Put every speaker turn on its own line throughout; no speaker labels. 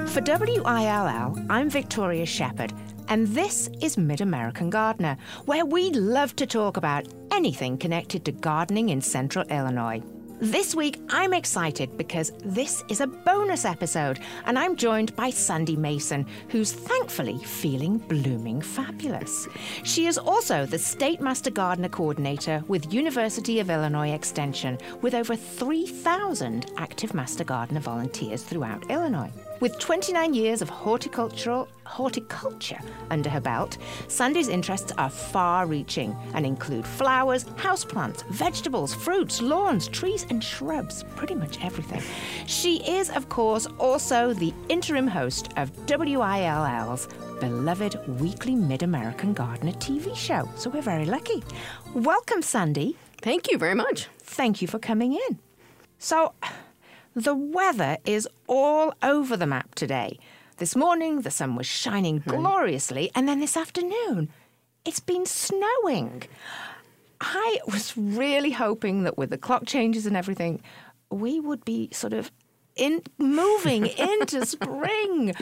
For WILL, I'm Victoria Shepherd, and this is Mid-American Gardener, where we love to talk about anything connected to gardening in central Illinois. This week, I'm excited because this is a bonus episode, and I'm joined by Sandy Mason, who's thankfully feeling blooming fabulous. She is also the State Master Gardener Coordinator with University of Illinois Extension, with over 3,000 active Master Gardener volunteers throughout Illinois. With 29 years of horticulture under her belt, Sandy's interests are far-reaching and include flowers, houseplants, vegetables, fruits, lawns, trees, and shrubs, pretty much everything. She is, of course, also the interim host of WILL's beloved weekly Mid-American Gardener TV show, so we're very lucky. Welcome, Sandy.
Thank you very much.
Thank you for coming in. So, the weather is all over the map today. This morning, the sun was shining gloriously, and then this afternoon, it's been snowing. I was really hoping that with the clock changes and everything, we would be sort of moving into spring.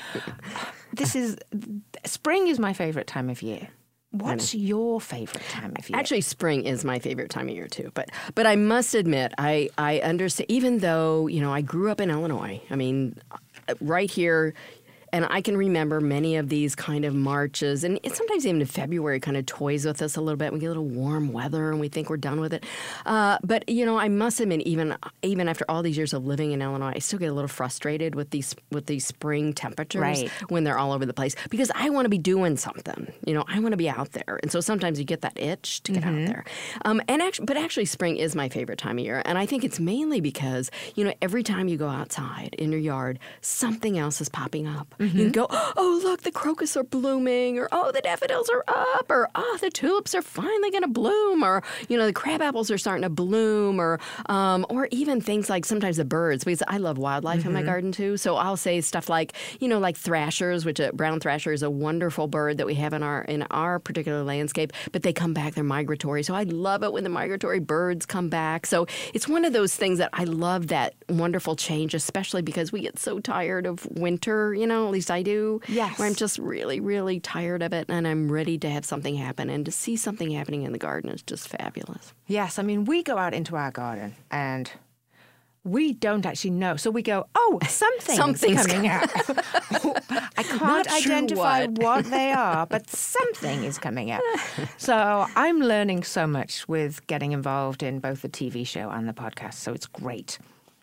Spring is my favorite time of year. What's your favorite time of year?
Actually, spring is my favorite time of year, too. But I must admit, I understand, even though, I grew up in Illinois, right here, and I can remember many of these kind of marches, and sometimes even in February kind of toys with us a little bit. We get a little warm weather, and we think we're done with it. But I must admit, even after all these years of living in Illinois, I still get a little frustrated with these spring temperatures when they're all over the place, because I want to be doing something. I want to be out there, and so sometimes you get that itch to get out there. But actually, spring is my favorite time of year, and I think it's mainly because every time you go outside in your yard, something else is popping up. You can go, oh, look, the crocus are blooming, or, oh, the daffodils are up, or, oh, the tulips are finally going to bloom, or, the crab apples are starting to bloom, or even things like sometimes the birds, because I love wildlife in my garden, too. So I'll say stuff like, like thrashers, which a brown thrasher is a wonderful bird that we have in our particular landscape, but they come back, they're migratory. So I love it when the migratory birds come back. So it's one of those things that I love, that wonderful change, especially because we get so tired of winter, at least I do.
Yes.
Where I'm just really, really tired of it, and I'm ready to have something happen. And to see something happening in the garden is just fabulous.
Yes, we go out into our garden, and we don't actually know. So we go, oh, something's coming out. I can't identify what they are, but something is coming out. So I'm learning so much with getting involved in both the TV show and the podcast, so it's great.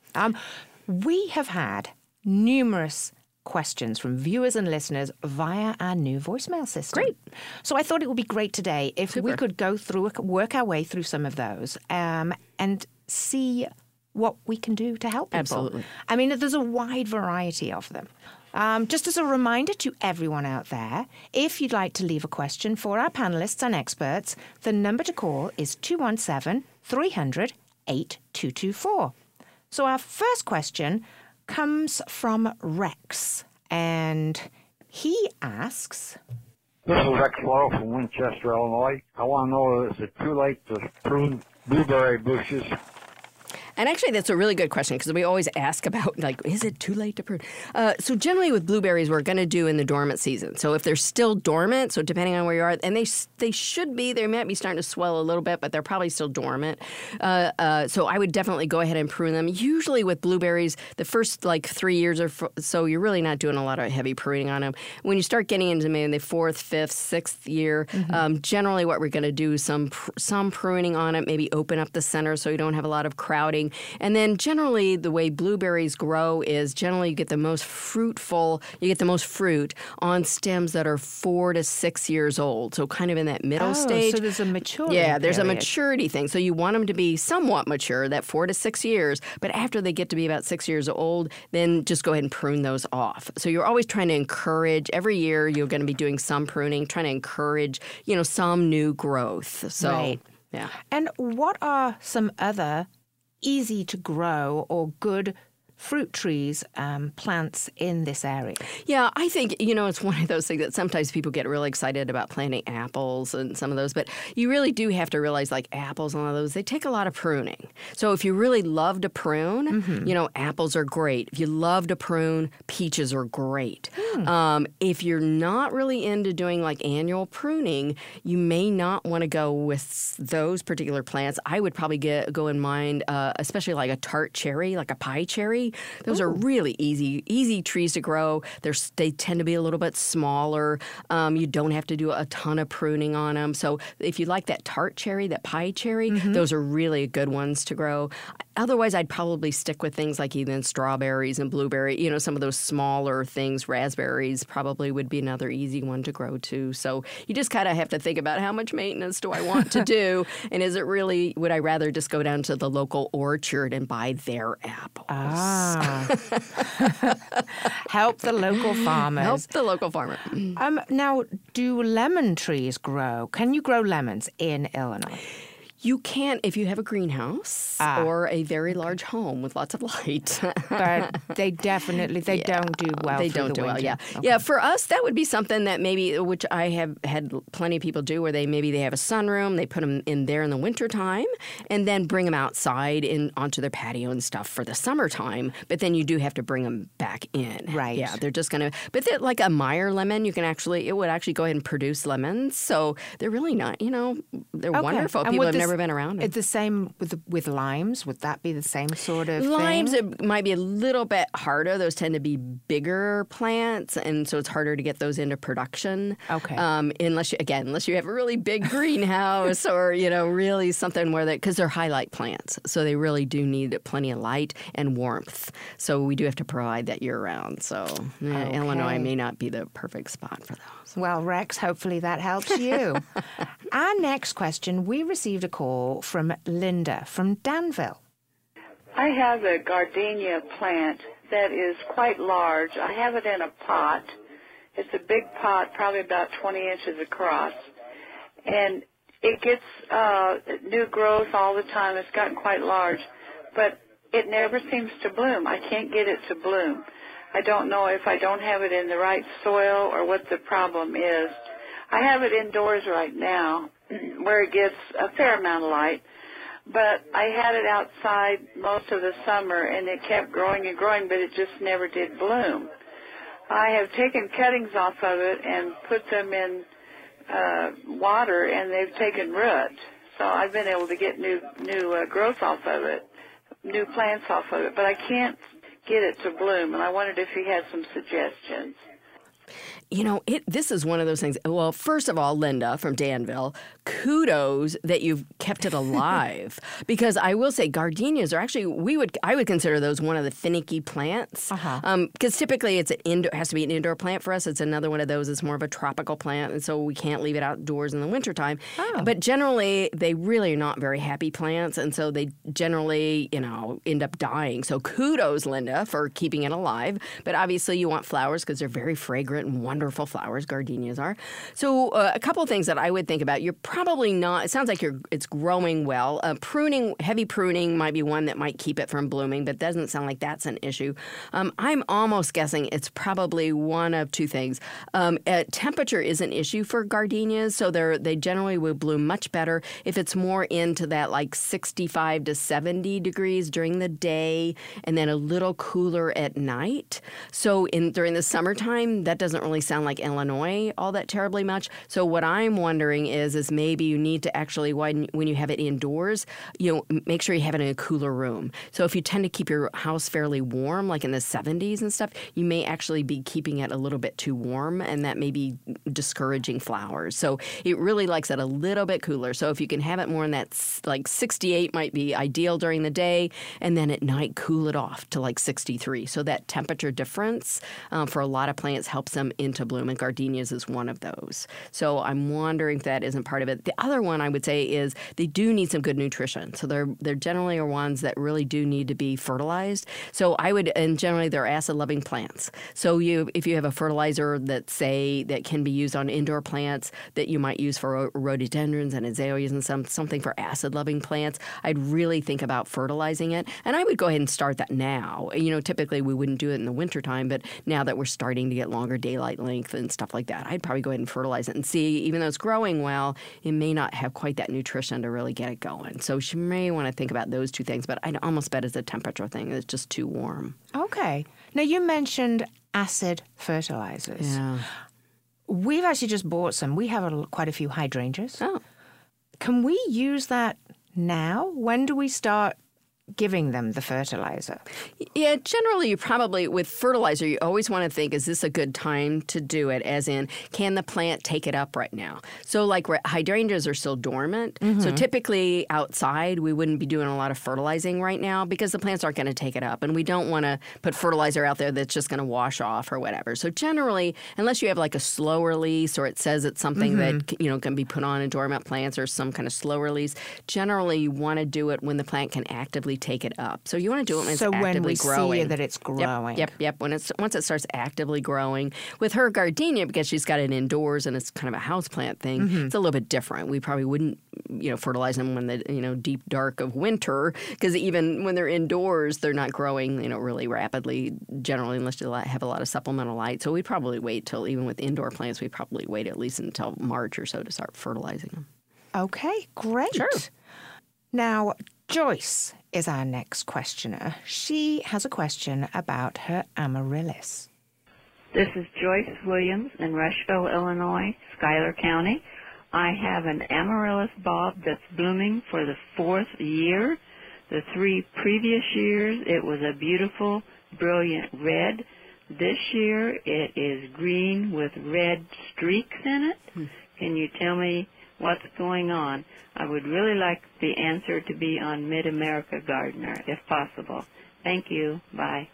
We have had numerous questions from viewers and listeners via our new voicemail system.
Great.
So I thought it would be great today if we could go through, work our way through some of those and see what we can do to help people.
Absolutely.
There's a wide variety of them. Just as a reminder to everyone out there, if you'd like to leave a question for our panelists and experts, the number to call is 217-300-8224. So our first question comes from Rex, and he asks...
This is Rex Laurel from Winchester, Illinois. I want to know, is it too late to prune blueberry bushes?
And actually, that's a really good question, because we always ask about, is it too late to prune? So generally with blueberries, we're going to do in the dormant season. So if they're still dormant, so depending on where you are, and they should be, they might be starting to swell a little bit, but they're probably still dormant. So I would definitely go ahead and prune them. Usually with blueberries, the first 3 years or so, you're really not doing a lot of heavy pruning on them. When you start getting into maybe the 4th, 5th, 6th year, generally what we're going to do is some pruning on it, maybe open up the center so you don't have a lot of crowding. And then generally the way blueberries grow is generally you get the most fruit on stems that are 4 to 6 years old. So kind of in that middle stage.
So there's a maturity
Yeah, there's
period.
a maturity thing. So you want them to be somewhat mature, that 4 to 6 years. But after they get to be about 6 years old, then just go ahead and prune those off. So you're always trying to encourage, every year you're going to be doing some pruning, trying to encourage, some new growth. So,
right.
Yeah.
And what are some other easy to grow or good fruit trees, plants in this area?
Yeah, I think, it's one of those things that sometimes people get really excited about planting apples and some of those, but you really do have to realize like apples and all of those, they take a lot of pruning. So if you really love to prune, apples are great. If you love to prune, peaches are great. If you're not really into doing like annual pruning, you may not want to go with those particular plants. I would probably go in mind, especially like a tart cherry, like a pie cherry. Those are really easy trees to grow. They tend to be a little bit smaller. You don't have to do a ton of pruning on them. So if you like that tart cherry, that pie cherry, those are really good ones to grow. Otherwise, I'd probably stick with things like even strawberries and blueberry. Some of those smaller things, raspberries probably would be another easy one to grow too. So you just kind of have to think about how much maintenance do I want to do, and is it really, would I rather just go down to the local orchard and buy their apples?
Help the local farmers.
Help the local farmer.
Now, do lemon trees grow? Can you grow lemons in Illinois?
You can if you have a greenhouse or a very large home with lots of light.
But they definitely don't do well.
They
through
don't
the
do well.
winter.
Yeah,
Okay.
yeah. For us, that would be something that maybe, which I have had plenty of people do, where they have a sunroom, they put them in there in the wintertime, and then bring them outside onto their patio and stuff for the summertime. But then you do have to bring them back in.
Right.
Yeah, they're just gonna. But they're like a Meyer lemon, it would actually go ahead and produce lemons. So they're really not. They're wonderful.
And
People
would
have never been around them.
It's the same with limes. Would that be the same sort of
Limes,
thing?
it might be a little bit harder. Those tend to be bigger plants, and so it's harder to get those into production.
Okay.
Unless you have a really big greenhouse or really something because they're highlight plants, so they really do need plenty of light and warmth. So we do have to provide that year round. So Illinois may not be the perfect spot for those.
Well, Rex, hopefully that helps you. Our next question, we received a call from Linda from Danville.
I have a gardenia plant that is quite large. I have it in a pot. It's a big pot, probably about 20 inches across. And it gets new growth all the time. It's gotten quite large. But it never seems to bloom. I can't get it to bloom. I don't know if I don't have it in the right soil or what the problem is. I have it indoors right now where it gets a fair amount of light. But I had it outside most of the summer, and it kept growing and growing, but it just never did bloom. I have taken cuttings off of it and put them in water, and they've taken root. So I've been able to get new growth off of it, new plants off of it, but I can't get it to bloom, and I wondered if you had some suggestions.
This is one of those things. Well, first of all, Linda from Danville, kudos that you've kept it alive. Because I will say gardenias are actually, I would consider those one of the finicky plants. Because typically it has to be an indoor plant for us. It's another one of those. It's more of a tropical plant, and so we can't leave it outdoors in the wintertime. But generally, they really are not very happy plants, and so they generally, end up dying. So kudos, Linda, for keeping it alive. But obviously you want flowers because they're very fragrant and wonderful flowers, gardenias are. So a couple of things that I would think about. You're probably not, it sounds like it's growing well. Heavy pruning might be one that might keep it from blooming, but it doesn't sound like that's an issue. I'm almost guessing it's probably one of two things. Temperature is an issue for gardenias, so they generally will bloom much better if it's more into that like 65 to 70 degrees during the day and then a little cooler at night. So during the summertime, that doesn't really sound like Illinois all that terribly much. So what I'm wondering is maybe you need to actually, when you have it indoors, make sure you have it in a cooler room. So if you tend to keep your house fairly warm, like in the 70s and stuff, you may actually be keeping it a little bit too warm, and that may be discouraging flowers. So it really likes it a little bit cooler. So if you can have it more in that, like 68 might be ideal during the day, and then at night cool it off to like 63. So that temperature difference for a lot of plants helps them into to bloom, and gardenias is one of those. So I'm wondering if that isn't part of it. The other one I would say is they do need some good nutrition. So they're generally are ones that really do need to be fertilized. So and generally they're acid-loving plants. So if you have a fertilizer that can be used on indoor plants that you might use for rhododendrons and azaleas and something for acid-loving plants, I'd really think about fertilizing it. And I would go ahead and start that now. Typically we wouldn't do it in the wintertime, but now that we're starting to get longer daylight length and stuff like that, I'd probably go ahead and fertilize it and see, even though it's growing well, it may not have quite that nutrition to really get it going. So she may want to think about those two things, but I'd almost bet it's a temperature thing. It's just too warm.
Okay. Now, you mentioned acid fertilizers.
Yeah.
We've actually just bought some. We have quite a few hydrangeas.
Oh.
Can we use that now? When do we start giving them the fertilizer?
Yeah, generally you probably, with fertilizer, you always want to think, is this a good time to do it? As in, can the plant take it up right now? So like hydrangeas are still dormant. Mm-hmm. So typically outside we wouldn't be doing a lot of fertilizing right now because the plants aren't going to take it up. And we don't want to put fertilizer out there that's just going to wash off or whatever. So generally, unless you have like a slow release or it says it's something that can be put on in dormant plants or some kind of slow release, generally you want to do it when the plant can actively take it up. So you want to do it when it's actively growing.
See that it's growing.
Yep. Once it starts actively growing. With her gardenia, because she's got it indoors and it's kind of a houseplant thing, it's a little bit different. We probably wouldn't, fertilize them when the deep dark of winter, because even when they're indoors, they're not growing really rapidly generally unless you have a lot of supplemental light. So we'd probably wait till, even with indoor plants, we'd probably wait at least until March or so to start fertilizing them.
Okay, great.
Sure.
Now, Joyce is our next questioner. She has a question about her amaryllis.
This is Joyce Williams in Rushville, Illinois, Schuyler County. I have an amaryllis bulb that's blooming for the 4th year. The 3 previous years, it was a beautiful, brilliant red. This year, it is green with red streaks in it. Can you tell me what's going on? I would really like the answer to be on Mid-America Gardener, if possible. Thank you. Bye.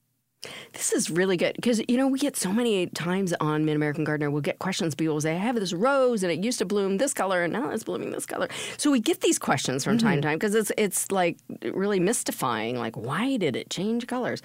This is really good because, we get so many times on Mid-American Gardener, we'll get questions. People will say, I have this rose and it used to bloom this color and now it's blooming this color. So we get these questions from time to time because it's like really mystifying. Like, why did it change colors?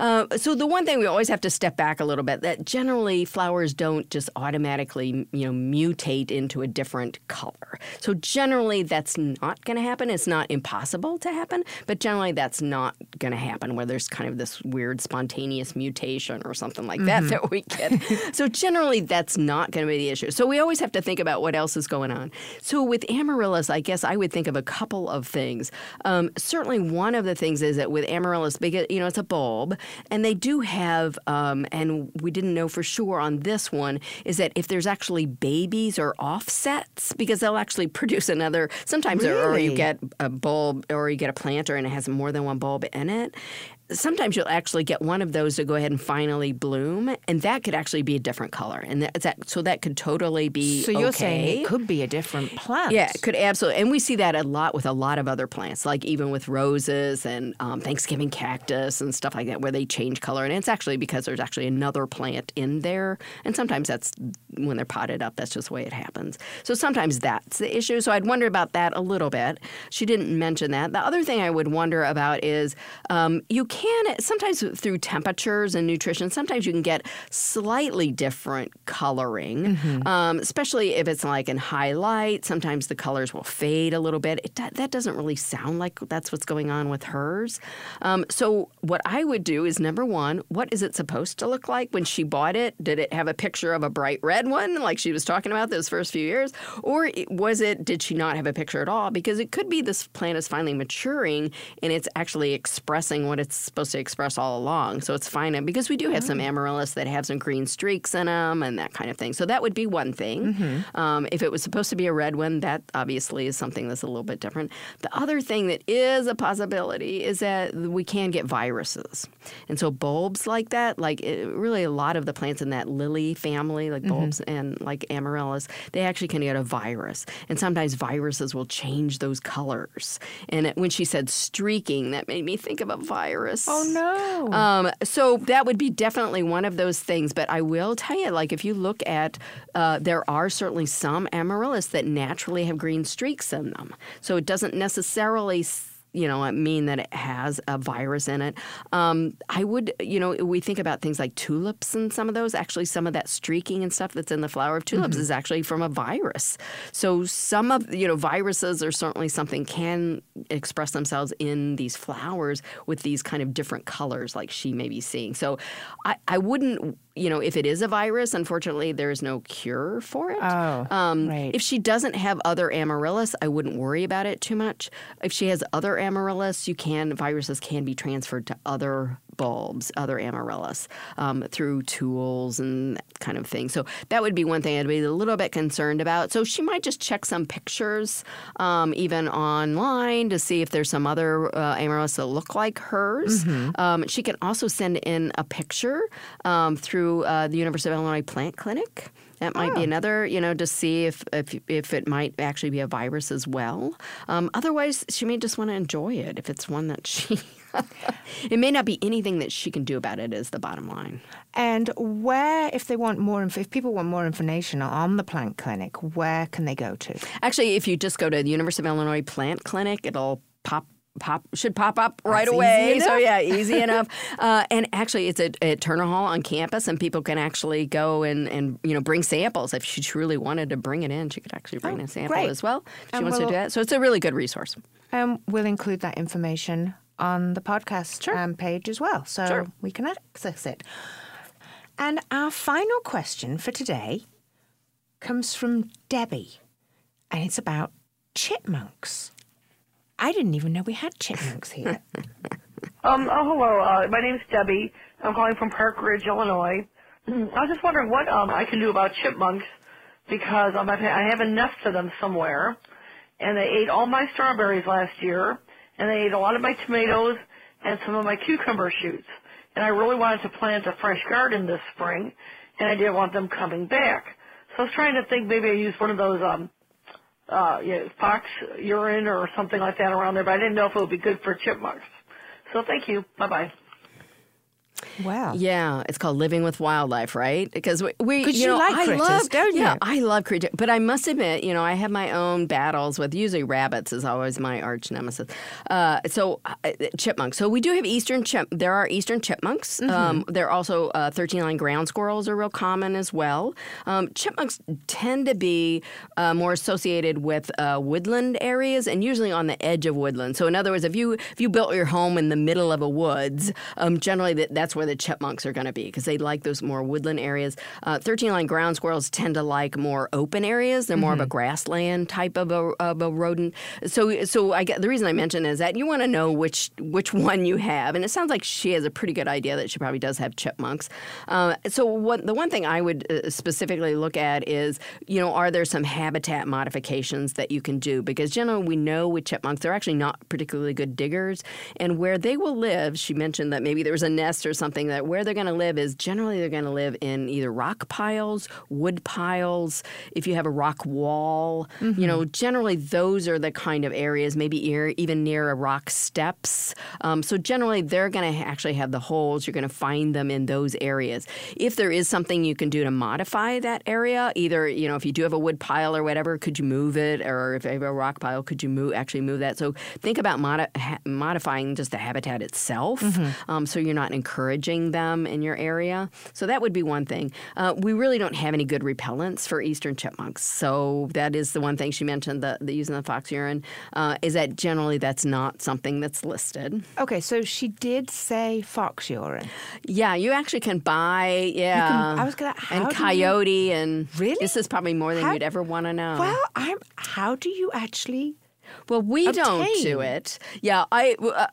So the one thing we always have to step back a little bit, that generally flowers don't just automatically, mutate into a different color. So generally that's not going to happen. It's not impossible to happen, but generally that's not going to happen where there's kind of this weird spontaneous mutation or something like that we get. So generally, that's not going to be the issue. So we always have to think about what else is going on. So with amaryllis, I guess I would think of a couple of things. Certainly one of the things is that with amaryllis, because, it's a bulb, and they do have, and we didn't know for sure on this one, is that if there's actually babies or offsets, because they'll actually produce another, sometimes or you get a bulb or you get a planter and it has more than one bulb in it. Sometimes you'll actually get one of those to go ahead and finally bloom, and that could actually be a different color. And so that could totally be
So you're saying it could be a different plant?
Yeah, it could absolutely. And we see that a lot with a lot of other plants, like even with roses and Thanksgiving cactus and stuff like that, where they change color. And it's actually because there's actually another plant in there. And sometimes that's when they're potted up. That's just the way it happens. So sometimes that's the issue. So I'd wonder about that a little bit. She didn't mention that. The other thing I would wonder about is you can sometimes through temperatures and nutrition, sometimes you can get slightly different coloring, especially if it's like in high light. Sometimes the colors will fade a little bit. That doesn't really sound like that's what's going on with hers. So what I would do is, number one, what is it supposed to look like when she bought it? Did it have a picture of a bright red one like she was talking about those first few years? Or did she not have a picture at all? Because it could be this plant is finally maturing and it's actually expressing what it's supposed to express all along. So it's fine. Because we do have some amaryllis that have some green streaks in them and that kind of thing. So that would be one thing. If it was supposed to be a red one, that obviously is something that's a little bit different. The other thing that is a possibility is that we can get viruses. And so bulbs like that, really a lot of the plants in that lily family, like bulbs and like amaryllis, they actually can get a virus. And sometimes viruses will change those colors. And when she said streaking, that made me think of a virus. virus.
Oh, no.
So that would be definitely one of those things. But I will tell you, like if you look at, there are certainly some amaryllis that naturally have green streaks in them. So it doesn't necessarily mean that it has a virus in it. I would, we think about things like tulips and some of those. Actually, some of that streaking and stuff that's in the flower of tulips is actually from a virus. So some of, viruses are certainly something can express themselves in these flowers with these kind of different colors like she may be seeing. So I wouldn't, if it is a virus, unfortunately, there is no cure for it.
Oh, right.
If she doesn't have other amaryllis, I wouldn't worry about it too much. If she has other amaryllis, viruses can be transferred to other bulbs, other amaryllis, through tools and that kind of thing. So that would be one thing I'd be a little bit concerned about. So she might just check some pictures, even online, to see if there's some other amaryllis that look like hers. She can also send in a picture through the University of Illinois Plant Clinic. That might be another, to see if it might actually be a virus as well. Otherwise, she may just want to enjoy it if it's one that she... It may not be anything that she can do about it is the bottom line.
And where, if people want more information on the Plant Clinic, where can they go to?
Actually, if you just go to the University of Illinois Plant Clinic, it'll should pop up right
That's
away.
easy
So yeah, easy enough. And actually, it's at Turner Hall on campus, and people can actually go and bring samples. If she truly wanted to bring it in, she could actually bring a sample
great.
as well. If she
And
wants to do that. So it's a really good resource.
We'll include that information on the podcast page as well, so we can access it. And our final question for today comes from Debbie, and it's about chipmunks. I didn't even know we had chipmunks here.
Hello. My name's Debbie. I'm calling from Park Ridge, Illinois. I was just wondering what I can do about chipmunks because I have a nest of them somewhere, and they ate all my strawberries last year, and they ate a lot of my tomatoes and some of my cucumber shoots. And I really wanted to plant a fresh garden this spring, and I didn't want them coming back. So I was trying to think maybe I use one of those fox urine or something like that around there, but I didn't know if it would be good for chipmunks. So thank you. Bye-bye.
Wow.
Yeah, it's called Living with Wildlife, right? Because we
you like critters, don't you?
Yeah, I love critters. But I must admit, I have my own battles with usually rabbits is always my arch nemesis. Chipmunks. So we do have there are eastern chipmunks. There are also 13-line ground squirrels are real common as well. Chipmunks tend to be more associated with woodland areas and usually on the edge of woodland. So in other words, if you built your home in the middle of a woods, generally that's where the chipmunks are going to be because they like those more woodland areas. 13-line ground squirrels tend to like more open areas. They're more of a grassland type of a rodent. So I get the reason I mention is that you want to know which one you have, and it sounds like she has a pretty good idea that she probably does have chipmunks. The one thing I would specifically look at is are there some habitat modifications that you can do because generally we know with chipmunks they're actually not particularly good diggers, and where they will live, she mentioned that maybe there's a nest or something that where they're going to live is generally they're going to live in either rock piles, wood piles. If you have a rock wall, generally those are the kind of areas, maybe even near a rock steps. So generally they're going to actually have the holes. You're going to find them in those areas. If there is something you can do to modify that area, either, if you do have a wood pile or whatever, could you move it? Or if you have a rock pile, could you actually move that? So think about modifying just the habitat itself so you're not encouraging them in your area. So that would be one thing. We really don't have any good repellents for eastern chipmunks. So that is the one thing she mentioned, the using the fox urine, is that generally that's not something that's listed.
Okay, so she did say fox urine.
Yeah, you actually can buy, coyote, and
really?
This is probably more than you'd ever want to know.
Well, how do you actually...
Well, we don't do it. Yeah, I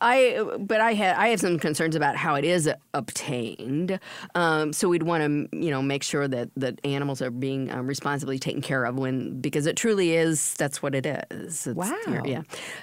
have some concerns about how it is obtained. So we'd want to, make sure that animals are being responsibly taken care of because it truly is. That's what it is.
Wow.
Yeah.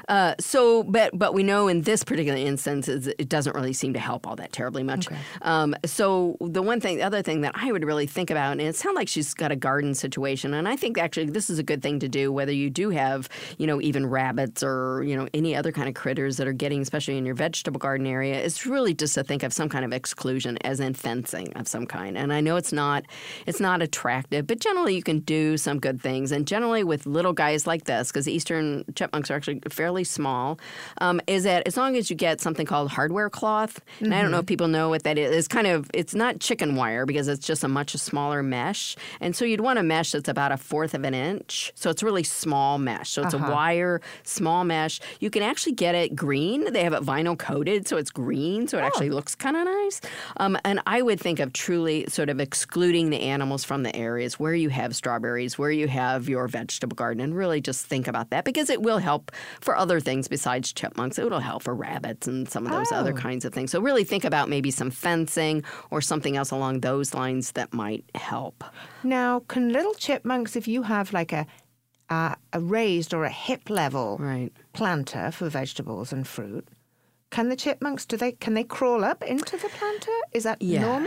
But we know in this particular instance, it doesn't really seem to help all that terribly much.
Okay.
So the other thing that I would really think about, and it sounds like she's got a garden situation, and I think actually this is a good thing to do, whether you do have, even rabbits rabbits or, any other kind of critters that are getting, especially in your vegetable garden area, it's really just to think of some kind of exclusion, as in fencing of some kind. And I know it's not attractive, but generally you can do some good things. And generally with little guys like this, because eastern chipmunks are actually fairly small, is that as long as you get something called hardware cloth, and I don't know if people know what that is. It's not chicken wire because it's just a much smaller mesh. And so you'd want a mesh that's about 1/4 of an inch. So it's really small mesh. So it's a wire, small mesh. You can actually get it green. They have it vinyl coated, so it's green. So it actually looks kind of nice. And I would think of truly sort of excluding the animals from the areas where you have strawberries, where you have your vegetable garden, and really just think about that because it will help for other things besides chipmunks. It will help for rabbits and some of those other kinds of things. So really think about maybe some fencing or something else along those lines that might help.
Now, can little chipmunks, if you have like a raised or a hip level planter for vegetables and fruit, can the chipmunks, can they crawl up into the planter? Is that normal?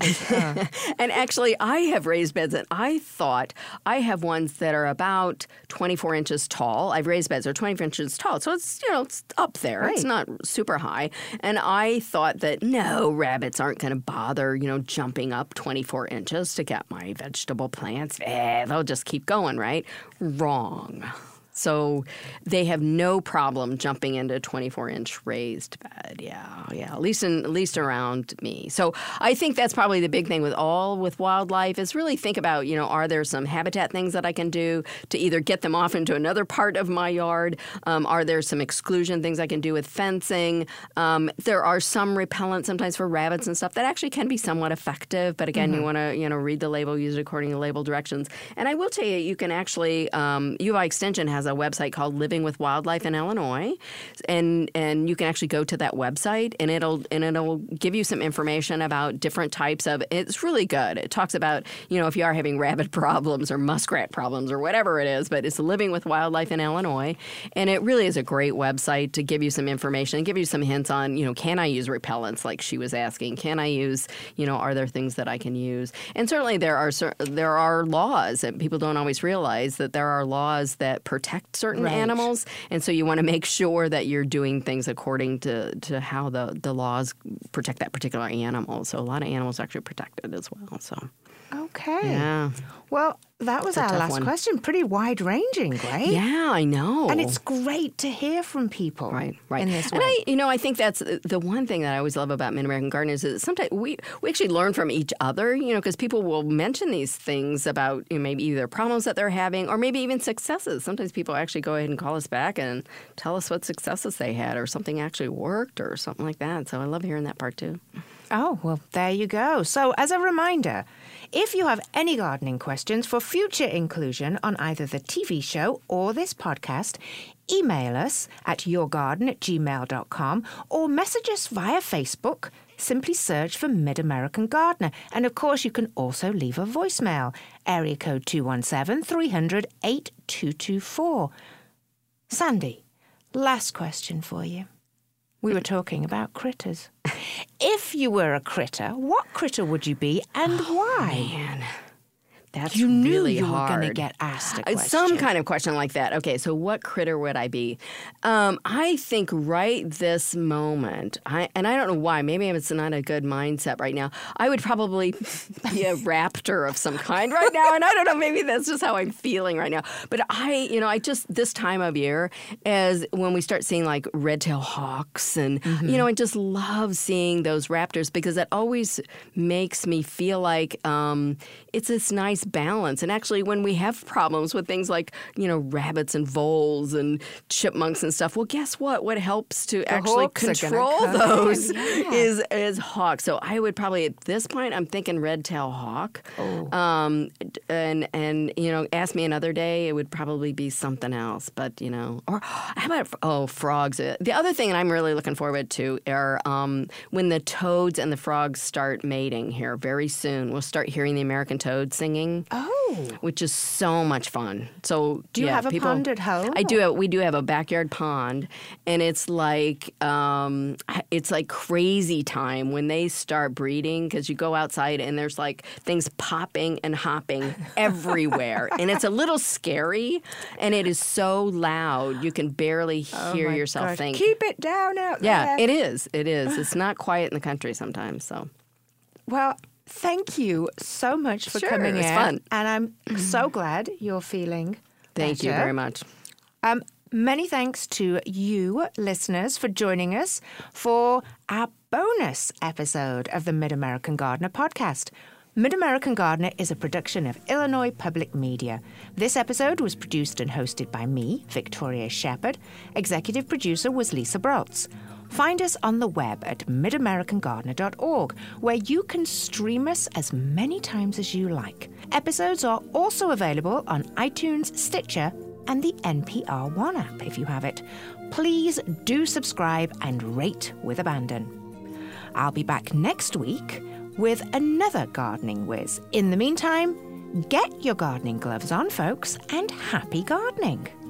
Oh,
and actually, I have raised beds, and I thought I have ones that are about 24 inches tall. I've raised beds that are 24 inches tall, so it's, it's up there. Right. It's not super high. And I thought that, no, rabbits aren't going to bother, jumping up 24 inches to get my vegetable plants. They'll just keep going, right? Wrong. So they have no problem jumping into a 24-inch raised bed. Yeah, at least around me. So I think that's probably the big thing with wildlife is really think about, are there some habitat things that I can do to either get them off into another part of my yard? Are there some exclusion things I can do with fencing? There are some repellents sometimes for rabbits and stuff that actually can be somewhat effective. But again, you want to, read the label, use it according to label directions. And I will tell you, you can actually, UVI Extension has a website called Living with Wildlife in Illinois, and you can actually go to that website and it'll give you some information about different types of. It's really good. It talks about if you are having rabbit problems or muskrat problems or whatever it is, but it's Living with Wildlife in Illinois, and it really is a great website to give you some information and give you some hints on can I use repellents like she was asking? Can I use are there things that I can use? And certainly there are laws that people don't always realize that there are laws that protect certain animals, and so you want to make sure that you're doing things according to how the laws protect that particular animal. So a lot of animals are actually protected as well. So
okay,
yeah.
Well, that was our last question. Pretty wide-ranging, Gray.
Yeah, I know.
And it's great to hear from people.
Right.
In this way.
And I think that's the one thing that I always love about Mid-American Gardeners is sometimes we actually learn from each other, because people will mention these things about maybe either problems that they're having or maybe even successes. Sometimes people actually go ahead and call us back and tell us what successes they had or something actually worked or something like that. So I love hearing that part too.
Oh, well, there you go. So as a reminder, if you have any gardening questions for future inclusion on either the TV show or this podcast, email us at yourgarden@gmail.com or message us via Facebook. Simply search for Mid-American Gardener. And, of course, you can also leave a voicemail. Area code 217-300-8224. Sandy, last question for you. We were talking about critters. If you were a critter, what critter would you be and why?
Man, that's
you knew
really
you
hard.
were going to get asked a question.
Some kind of question like that. Okay, so what critter would I be? I think right this moment, and I don't know why, maybe it's not a good mindset right now, I would probably be a raptor of some kind right now, and I don't know, maybe that's just how I'm feeling right now. But I just, this time of year, as when we start seeing like red-tailed hawks and, I just love seeing those raptors because it always makes me feel like it's this nice balance. And actually, when we have problems with things like, rabbits and voles and chipmunks and stuff, well, guess what? What helps to actually control those is hawks. So I would probably, at this point, I'm thinking red-tailed hawk. Oh. And ask me another day, it would probably be something else. But, or how about, frogs. The other thing I'm really looking forward to are when the toads and the frogs start mating here very soon. We'll start hearing the American toad singing gardening.
Oh.
Which is so much fun. So
Do you have a pond at home?
I do. We do have a backyard pond, and it's like crazy time when they start breeding, because you go outside and there's like things popping and hopping everywhere, and it's a little scary, and it is so loud you can barely hear yourself
gosh.
think.
Keep it down out there.
Yeah, it is. It is. It's not quiet in the country sometimes. So.
Well, thank you so much for coming in.
It's fun.
And I'm so glad you're feeling
Thank you
better.
very much.
Many thanks to you, listeners, for joining us for our bonus episode of the Mid-American Gardener podcast. Mid-American Gardener is a production of Illinois Public Media. This episode was produced and hosted by me, Victoria Shepherd. Executive producer was Lisa Broltz. Find us on the web at midamericangardener.org, where you can stream us as many times as you like. Episodes are also available on iTunes, Stitcher, and the NPR One app if you have it. Please do subscribe and rate with abandon. I'll be back next week with another gardening whiz. In the meantime, get your gardening gloves on, folks, and happy gardening.